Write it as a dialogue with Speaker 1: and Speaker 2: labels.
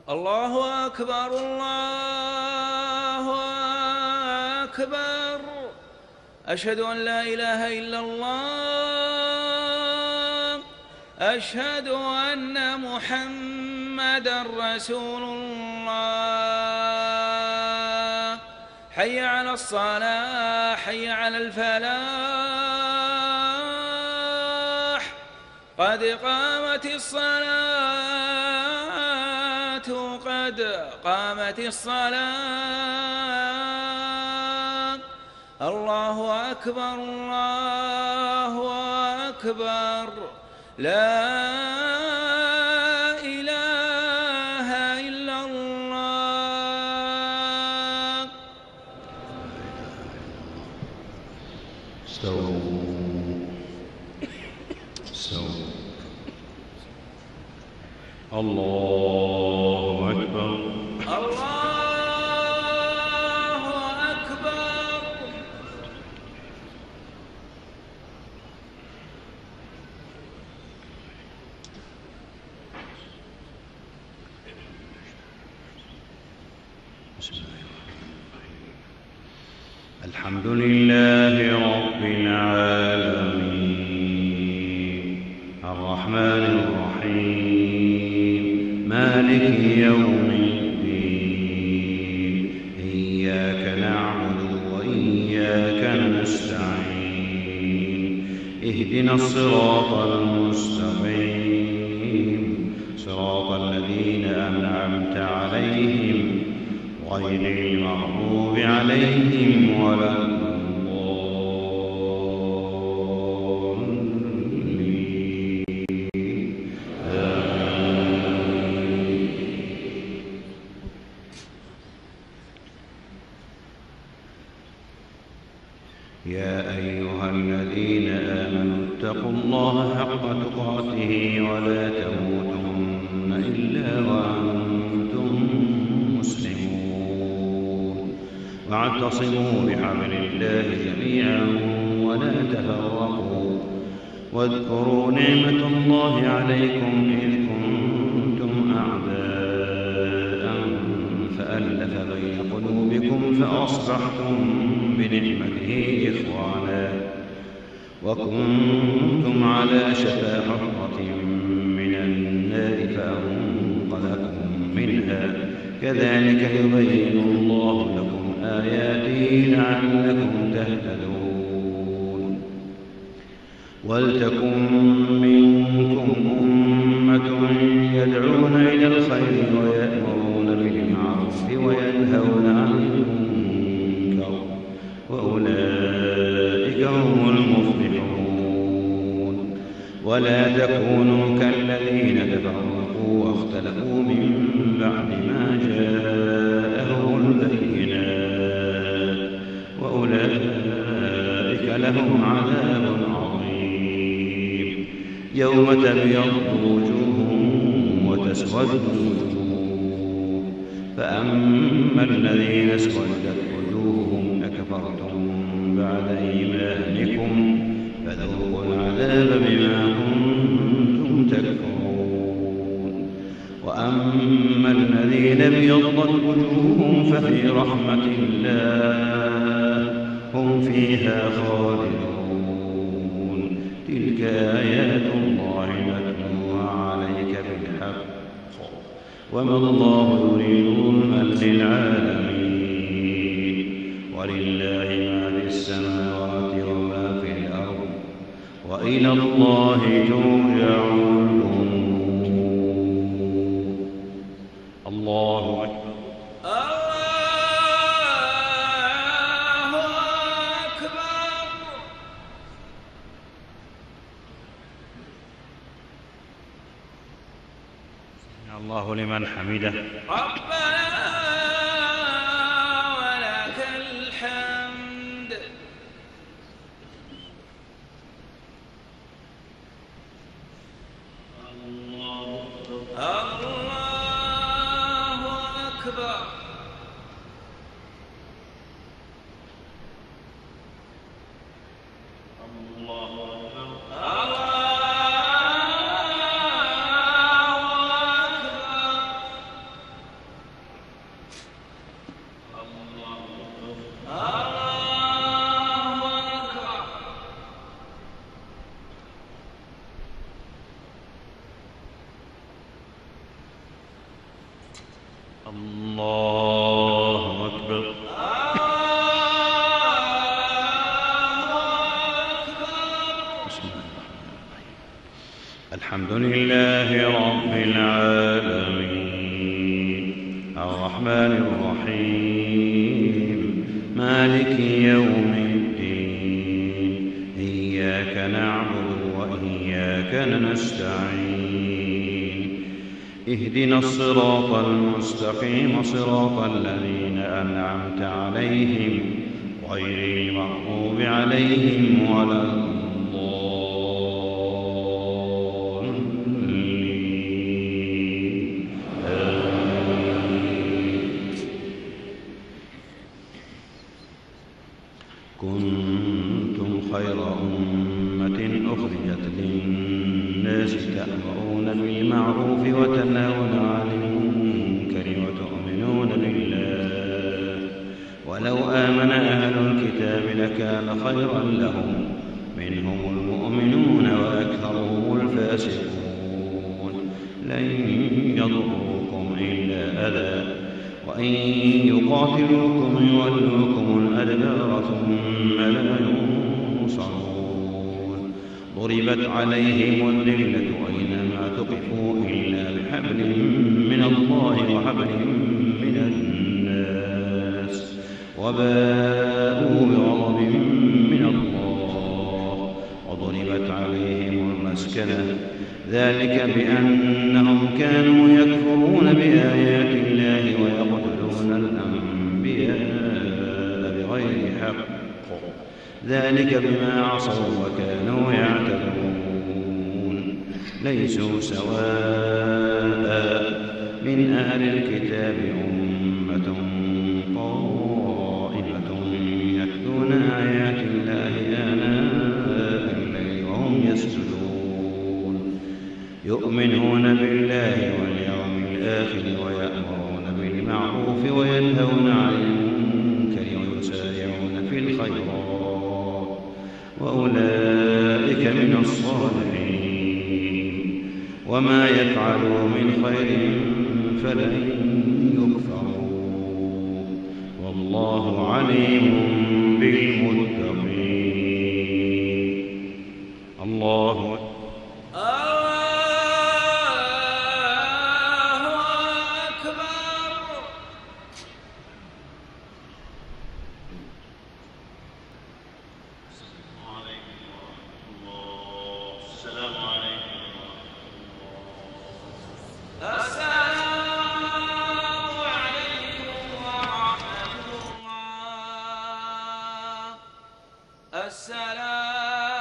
Speaker 1: الله أكبر الله أكبر. أشهد أن لا إله إلا الله. أشهد أن محمدًا رسول الله. حي على الصلاة، حي على الفلاح، قد قامت الصلاة، قد قامت الصلاة. الله أكبر الله أكبر. لا إله إلا الله.
Speaker 2: استووا استووا. الله أكبر
Speaker 1: الله أكبر.
Speaker 2: الحمد لله رب العالمين الرحمن الرحيم مالك يوم الدين. إياك نعبد وإياك نستعين. اهدنا الصراط المستقيم صراط الذين أنعمت عليهم غير المغضوب عليهم ولا الضالين. يا أيها الذين آمنوا اتقوا الله حق تقاته ولا تموتن إلا وأنتم مسلمون. واعتصموا بحبل الله جميعا ولا تفرقوا. واذكروا نعمة الله عليكم إذ كنتم أعداء فألف بين قلوبكم فأصبحتم بنعمته إخوانا وكنتم على شفا حفرة من النار فأنقذكم منها. كذلك يبين الله لكم آياته لعلكم تهتدون. ولتكن منكم أمة يدعون إلى الخير ويأمرون بالمعروف وينهون عن المنكر وأولئك هم المفلحون. ولا تكونوا كالذين تفرقوا واختلفوا من بعد ما جاءهم البينات وأولئك لهم عذاب عظيم. يوم تبيض وجوه وتسود وجوه. فأما الذين اسودت وجوههم أكفرتم بعد إيمانكم فذوقوا العذاب بما كنتم تكفرون. وأما الذين ابيضت وجوههم ففي رحمة الله هم فيها خالدون. تلك آيات الله نتلوها عليك بالحق وما الله يريد ظلما للعالمين. ولله ما في السماوات وما في الأرض وإلى الله ترجع الأمور. الله أكبر
Speaker 1: الله أكبر.
Speaker 2: الله لمن حمده.
Speaker 1: ربنا ولك الحمد. الله أكبر. الله أكبر.
Speaker 2: الله أكبر. بسم الله الرحمن الرحيم. الحمد لله رب العالمين الرحمن الرحيم مالك يوم الدين إياك نعبد وإياك نستعين اهدنا الصراط المستقيم صراط الذين أنعمت عليهم غير المغضوب عليهم ولا الضالين آمين. كنتم خير أمة أخرجت للناس تأمرون بالمعروف وتنهون عن المنكر وتؤمنون بالله ولو آمن أهل الكتاب لكان خيرا لهم منهم المؤمنون وأكثرهم الفاسقون لن يضروكم إلا أذى وإن يقاتلوكم يولوكم الأدبار ثم لا ينصرون ضربت عليهم الذلة أينما ثقفوا إلا بحبل من الله وحبل من الناس وباءوا بغضب من الله وضربت عليهم المسكنة ذلك بأنهم كانوا يكفرون بآيات الله ويقتلون الأنبياء بغير حق ذلك بما عصوا وكانوا يعتدون ليسوا سواء من أهل الكتاب أمة قائمة يتلون آيات الله آناء الليل وهم يسجدون يؤمنون بالله واليوم الآخر ويأمرون بالمعروف وينهون عن المنكر ويسارعون في الخيرات وأولئك من الصالحين وما يفعلوا من خير فلن يكفروا والله عليم بالمتقين. الله
Speaker 1: السلام